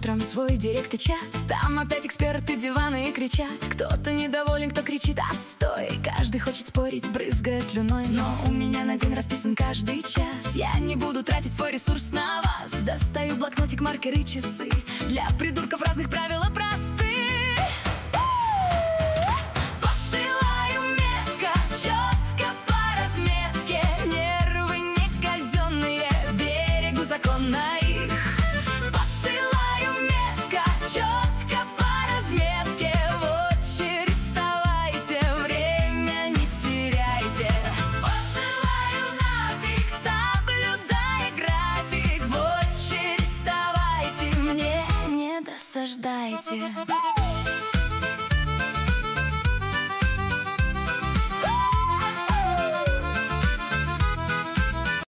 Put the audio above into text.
утром свой директ и чат. Там опять эксперты диваны и кричат. Кто-то недоволен, кто кричит отстой. Каждый хочет спорить, брызгая слюной. Но у меня на день расписан каждый час. Я не буду тратить свой ресурс на вас. Достаю блокнотик, маркеры, часы. Для придурков разных правила просты. Посылаю метко, четко по разметке. Нервы не казенные, берегу закон на их. Посылаю метко, четко по разметке. В очередь вставайте, время не теряйте. Посылаю нафиг, соблюдая график. В очередь вставайте, мне не досаждайте.